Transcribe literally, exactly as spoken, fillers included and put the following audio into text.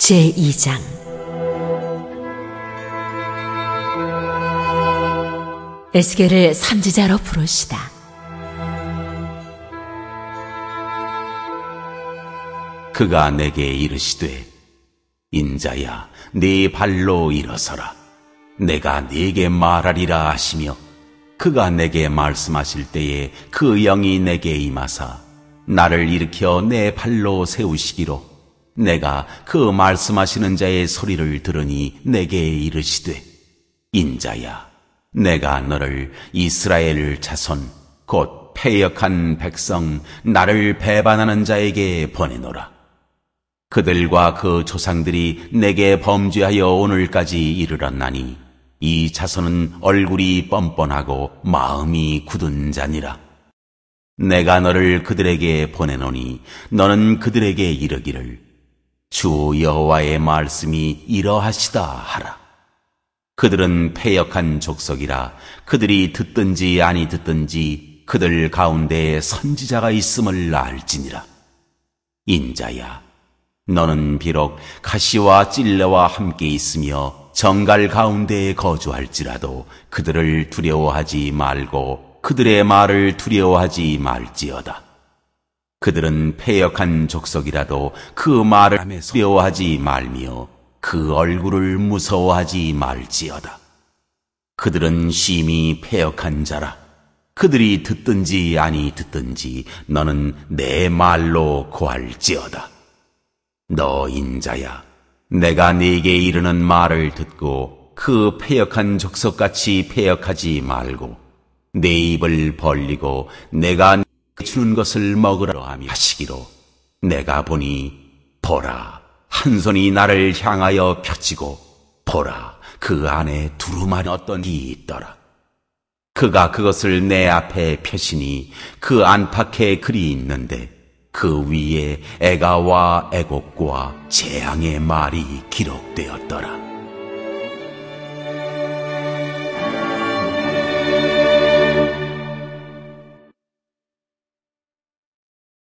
제이 장. 에스겔을 선지자로 부르시다. 그가 내게 이르시되, 인자야, 네 발로 일어서라. 내가 네게 말하리라 하시며, 그가 내게 말씀하실 때에 그 영이 내게 임하사 나를 일으켜 내 발로 세우시기로, 내가 그 말씀하시는 자의 소리를 들으니 내게 이르시되, 인자야, 내가 너를 이스라엘 자손 곧 패역한 백성, 나를 배반하는 자에게 보내노라. 그들과 그 조상들이 내게 범죄하여 오늘까지 이르렀나니 이 자손은 얼굴이 뻔뻔하고 마음이 굳은 자니라. 내가 너를 그들에게 보내노니 너는 그들에게 이르기를, 주 여호와의 말씀이 이러하시다 하라. 그들은 패역한 족속이라. 그들이 듣든지 아니 듣든지 그들 가운데에 선지자가 있음을 알지니라. 인자야, 너는 비록 가시와 찔레와 함께 있으며 정갈 가운데에 거주할지라도 그들을 두려워하지 말고 그들의 말을 두려워하지 말지어다. 그들은 패역한 족속이라도 그 말을 하면서 두려워하지 말며 그 얼굴을 무서워하지 말지어다. 그들은 심히 패역한 자라. 그들이 듣든지 아니 듣든지 너는 내 말로 고할지어다. 너 인자야, 내가 네게 이르는 말을 듣고 그 패역한 족속같이 패역하지 말고 내 입을 벌리고 내가 주는 것을 먹으라 하며 하시기로, 내가 보니 보라, 한 손이 나를 향하여 펴지고 보라, 그 안에 두루마리 어떤 이 있더라. 그가 그것을 내 앞에 펴시니 그 안팎에 글이 있는데 그 위에 애가와 애곡과 재앙의 말이 기록되었더라.